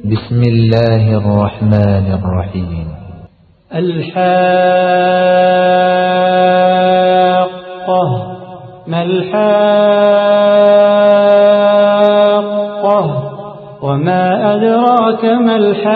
بسم الله الرحمن الرحيم. الحاقة. ما الحاقة وما أدراك ما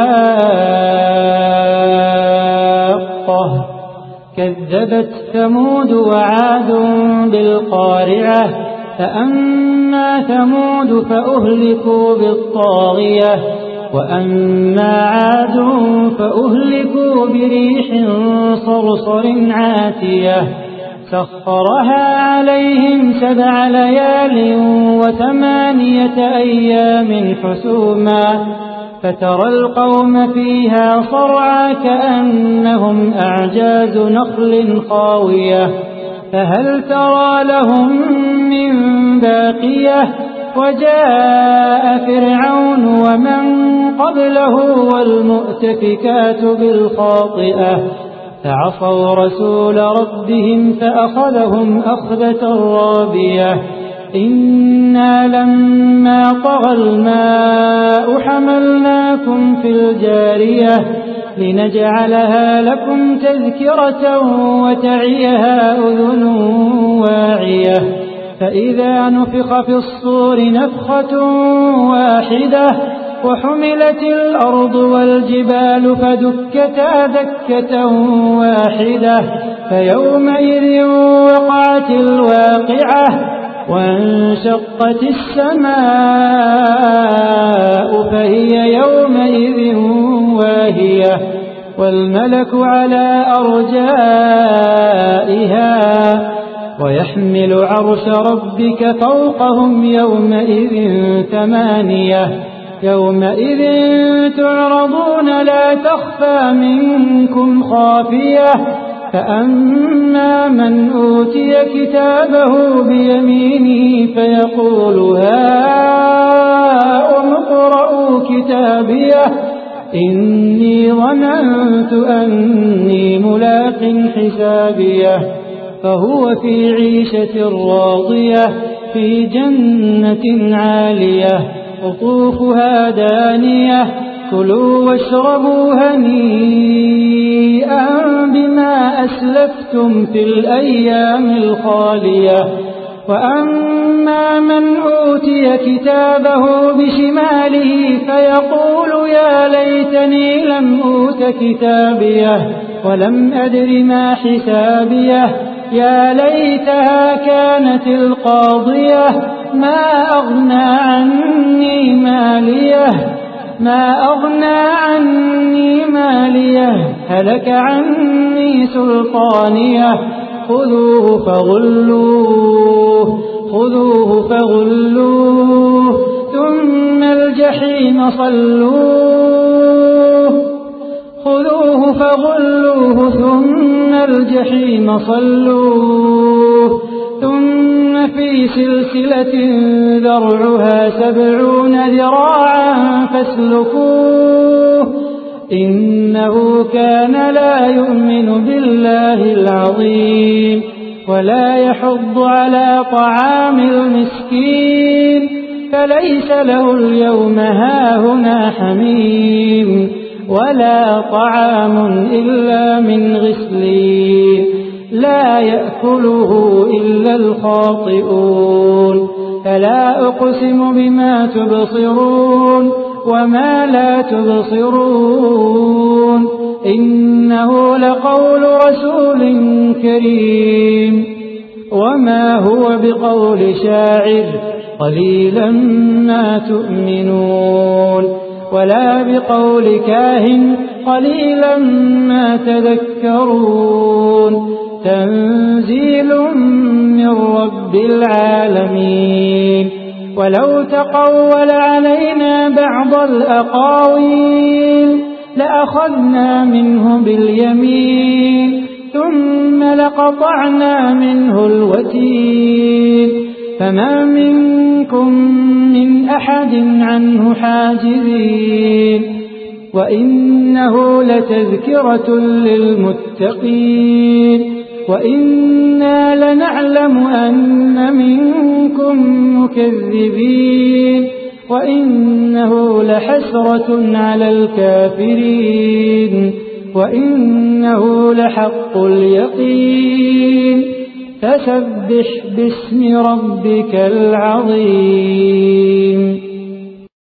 الحاقة. كذبت ثمود وعاد بالقارعة. فأما ثمود فأهلكوا بالطاغية وأما عاد فأهلكوا بريح صرصر عاتية سخرها عليهم 7 ليال و8 أيام حسوما فترى القوم فيها صرعى كأنهم أعجاز نخل خاوية فهل ترى لهم من باقية. وجاء فرعون ومن قبله والمؤتفكات بالخاطئة فعصوا رسول ربهم فأخذهم أخذة رابية. إنا لما طغى الماء حملناكم في الجارية لنجعلها لكم تذكرة وتعيها أذن واعية. فإذا نفخ في الصور نفخة واحدة وحملت الأرض والجبال فدكتا دكة واحدة فيومئذ وقعت الواقعة وانشقت السماء فهي يومئذ واهية والملك على أرجائها ويحمل عرش ربك فوقهم يومئذ 8 يومئذ تعرضون لا تخفى منكم خافية. فأما من أوتي كتابه بيمينه فيقول هاؤم اقرءوا كتابيه إني ظننت أني ملاق حسابيه فهو في عيشة راضية في جنة عالية قطوفها دانية كلوا واشربوا هنيئا بما أسلفتم في الأيام الخالية. وأما من أوتي كتابه بشماله فيقول يا ليتني لم أوت كتابيه ولم أدر ما حسابيه يا ليتها كانت القاضية ما أغنى عني ماليه هلك عني سلطانيه خذوه فغلوه ثم الجحيم صلوه ثم في سلسلة ذرعها 70 ذراعا فاسلكوه إنه كان لا يؤمن بالله العظيم ولا يحض على طعام المسكين فليس له اليوم هاهنا حميم ولا طعام إلا من غسلين لا يأكله إلا الخاطئون. فلا أقسم بما تبصرون وما لا تبصرون إنه لقول رسول كريم وما هو بقول شاعر قليلا ما تؤمنون ولا بقول كاهن قليلا ما تذكرون تنزيل من رب العالمين. ولو تقول علينا بعض الأقاويل لأخذنا منه باليمين ثم لقطعنا منه الوتين فما منكم من أحد عنه حاجزين. وإنه لتذكرة للمتقين وإنا لنعلم أن منكم مكذبين وإنه لحسرة على الكافرين وإنه لحق اليقين فسبح باسم ربك العظيم.